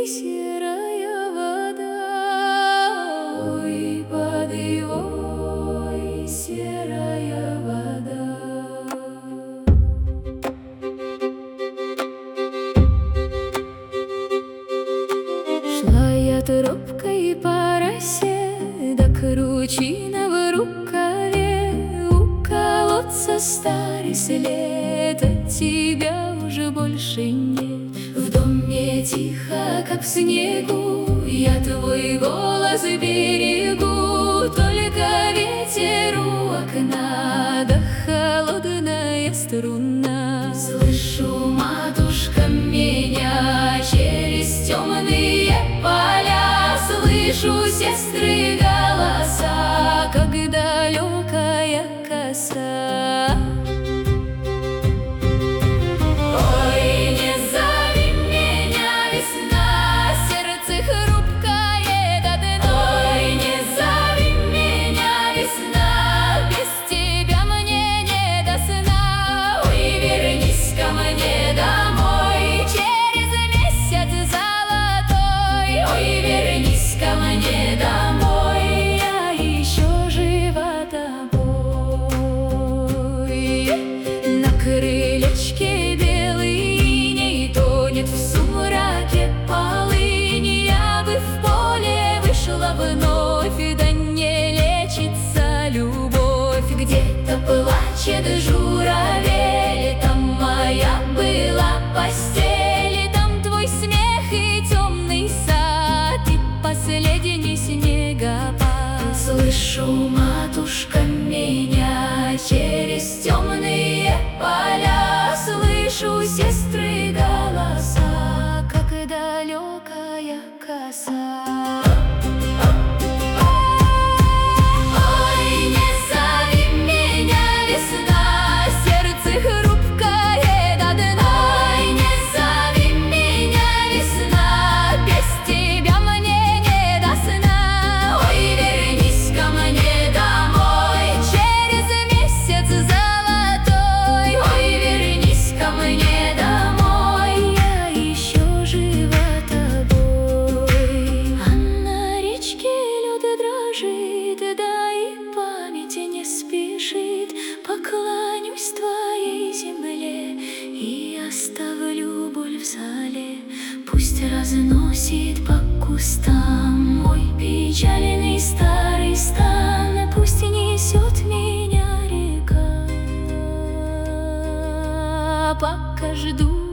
серая вода. Ой, воды, ой, серая вода. Шла я тропкой по росе до кручиного рукаве. У колодца старый след, от тебя уже больше нет. В доме тихо, как в снегу, я твой голос берегу. Только ветер у окна, да холодная струна. Слышу, матушка, меня через темные поля. Слышу сестры голоса, как далекая коса. Ой, не зови меня, весна, сердце хрупкое до дна. Ой, не зови меня, весна, без тебя мне не до сна. Ой, вернись ко мне домой через месяц золотой. Ой, вернись ко мне домой, я еще жива тобой. На крылечке белый иней тонет в сумраке полынь. Я бы в поле вышла вновь, да не лечится любовь. Где-то плачет журавель, там моя была постель, там твой смех и темный сад, и последний снегопад. Слышу, матушка, меня через темные поля. Слышу сестры голоса, как далекая коса. Ой, не зови меня, весна, сердце хрупкое до дна. Ой, не зови меня, весна, без тебя мне не до сна. Ой, вернись ко мне домой через месяц золотой. Ой, вернись ко мне домой, я еще жива тобой. А на речке лед дрожит, да и память не спешит. Поклонюсь твоей земле и оставлю боль в зале. Пусть разносит по кустам мой печальный старый стан. Пусть несет меня река, пока жду